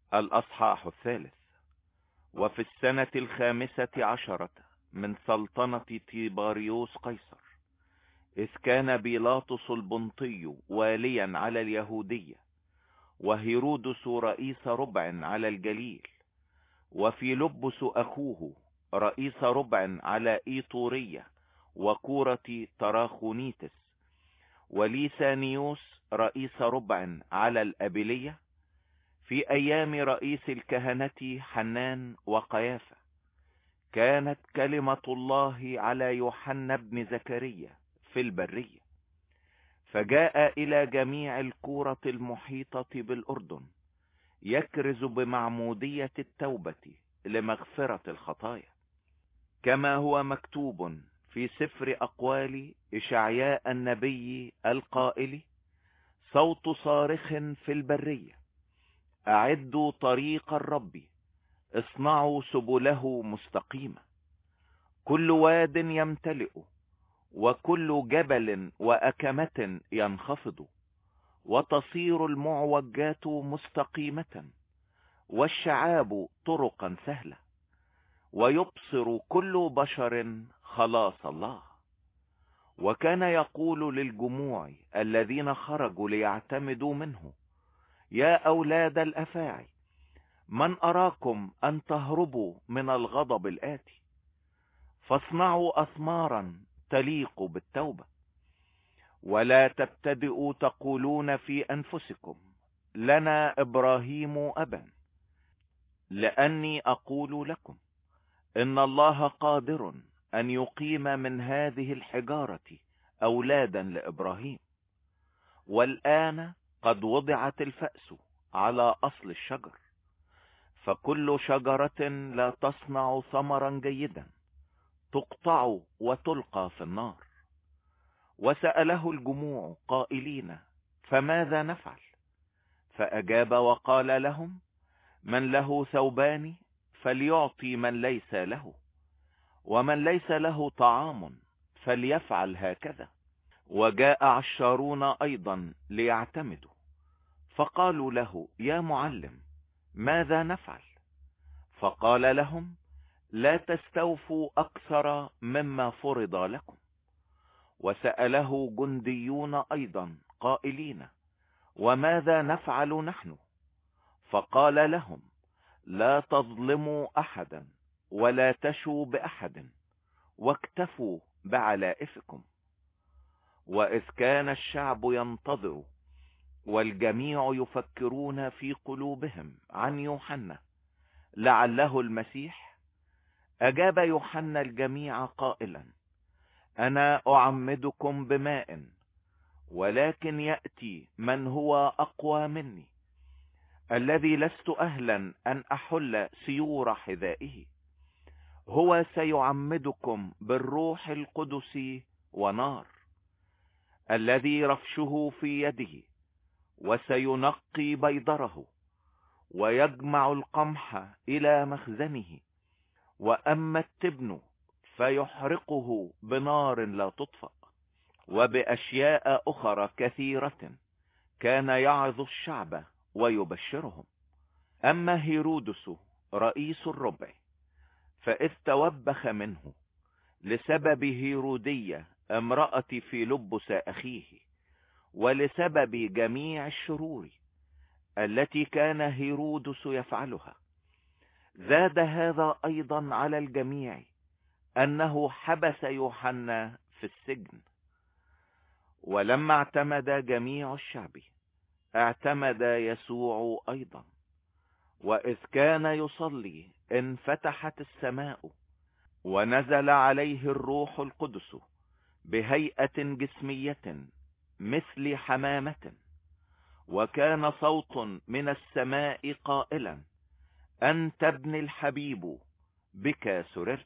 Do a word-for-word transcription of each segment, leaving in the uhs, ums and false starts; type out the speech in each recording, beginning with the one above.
الأصحاح الثالث. وفي السنة الخامسة عشرة من سلطنة تيباريوس قيصر، إذ كان بيلاطس البنطي واليا على اليهودية، وهيرودس رئيس ربع على الجليل، وفيلبس أخوه رئيس ربع على إيطورية وكورة تراخونيتس، وليسانيوس رئيس ربع على الأبلية، في أيام رئيس الكهنة حنان وقيافة، كانت كلمة الله على يوحنا بن زكريا في البرية، فجاء إلى جميع الكورة المحيطة بالأردن يكرز بمعمودية التوبة لمغفرة الخطايا، كما هو مكتوب في سفر أقوال إشعياء النبي القائل: صوت صارخ في البرية، أعدوا طريق الرب، اصنعوا سبله مستقيمة، كل واد يمتلئ وكل جبل وأكمة ينخفض، وتصير المعوجات مستقيمة، والشعاب طرقا سهلة، ويبصر كل بشر خلاص الله. وكان يقول للجموع الذين خرجوا ليعتمدوا منه: يا أولاد الأفاعي، من أراكم أن تهربوا من الغضب الآتي؟ فاصنعوا أثمارا تليق بالتوبة، ولا تبتدئوا تقولون في أنفسكم: لنا إبراهيم أبا، لأني أقول لكم إن الله قادر أن يقيم من هذه الحجارة أولادا لإبراهيم. والآن قد وضعت الفأس على أصل الشجر، فكل شجرة لا تصنع ثمرا جيدا تقطع وتلقى في النار. وسأله الجموع قائلين: فماذا نفعل؟ فأجاب وقال لهم: من له ثوبان فليعطي من ليس له، ومن ليس له طعام فليفعل هكذا. وجاء عشارون أيضا ليعتمدوا، فقالوا له: يا معلم، ماذا نفعل؟ فقال لهم: لا تستوفوا أكثر مما فرض لكم. وسأله جنديون أيضا قائلين: وماذا نفعل نحن؟ فقال لهم: لا تظلموا أحدا ولا تشوا بأحد، واكتفوا بعلائفكم. وإذ كان الشعب ينتظر والجميع يفكرون في قلوبهم عن يوحنا لعله المسيح، أجاب يوحنا الجميع قائلا: أنا أعمدكم بماء، ولكن يأتي من هو أقوى مني، الذي لست أهلا أن أحل سيور حذائه، هو سيعمدكم بالروح القدس ونار، الذي رفشه في يده، وسينقي بيضره ويجمع القمح إلى مخزنه، وأما التبن فيحرقه بنار لا تطفأ. وبأشياء أخرى كثيرة كان يعظ الشعب ويبشرهم. أما هيرودس رئيس الربع فإذ توبخ منه لسبب هيرودية امرأة فيلبس أخيه، ولسبب جميع الشرور التي كان هيرودس يفعلها، زاد هذا أيضا على الجميع أنه حبس يوحنا في السجن. ولما اعتمد جميع الشعب اعتمد يسوع أيضا. وإذ كان يصلي انفتحت السماء، ونزل عليه الروح القدس بهيئة جسمية مثل حمامة، وكان صوت من السماء قائلا: أنت ابن الحبيب، بك سررت.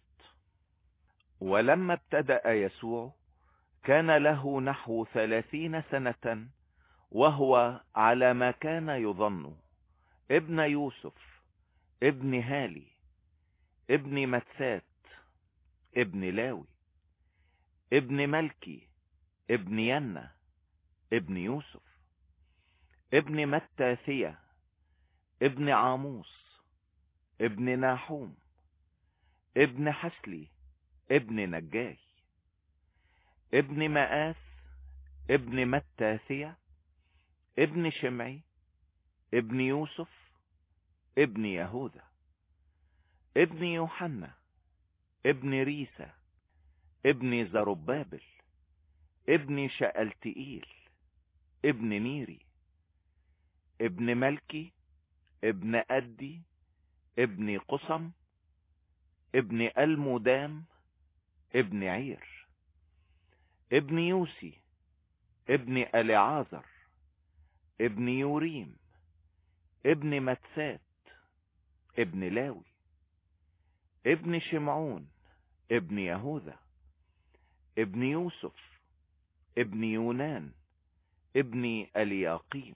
ولما ابتدأ يسوع كان له نحو ثلاثين سنة، وهو على ما كان يظن ابن يوسف، ابن هالي، ابن متثات، ابن لاوي، ابن ملكي، ابن ينا، ابن يوسف، ابن متاثية، ابن عاموس ابن ناحوم ابن حسلي ابن نجاي ابن مآث ابن متاثية ابن شمعي ابن يوسف ابن يهوذا ابن يوحنا ابن ريسا ابن زربابل ابن شألتئيل ابن نيري ابن ملكي ابن أدي ابن قسم ابن المدام ابن عير ابن يوسي ابن أليعازر ابن يوريم ابن متسات ابن لاوي ابن شمعون ابن يهوذا ابن يوسف ابن يونان ابن الياقيم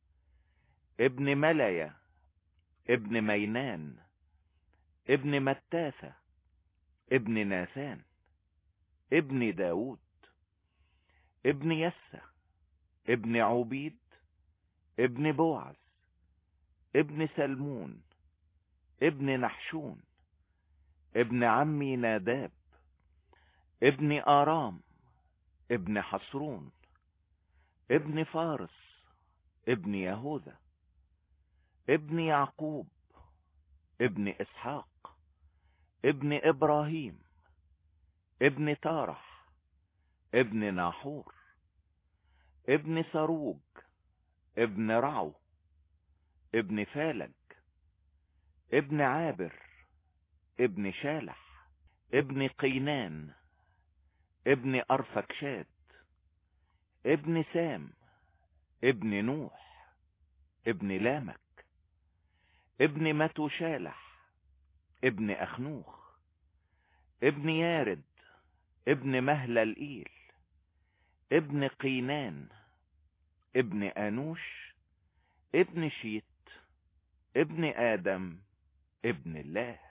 ابن ملايا ابن مينان ابن متاثة ابن ناثان ابن داود ابن يسى ابن عبيد ابن بوعز ابن سلمون ابن نحشون ابن عمي ناداب ابن آرام ابن حصرون ابن فارس ابن يهوذا ابن يعقوب ابن إسحاق ابن إبراهيم ابن تارح ابن ناحور ابن سروج ابن رعو ابن فالج ابن عابر ابن شالح ابن قينان ابن أرفكشاد ابن سام ابن نوح ابن لامك ابن متوشالح ابن أخنوخ ابن يارد ابن مهللئيل ابن قينان ابن أنوش ابن شيت ابن آدم ابن الله.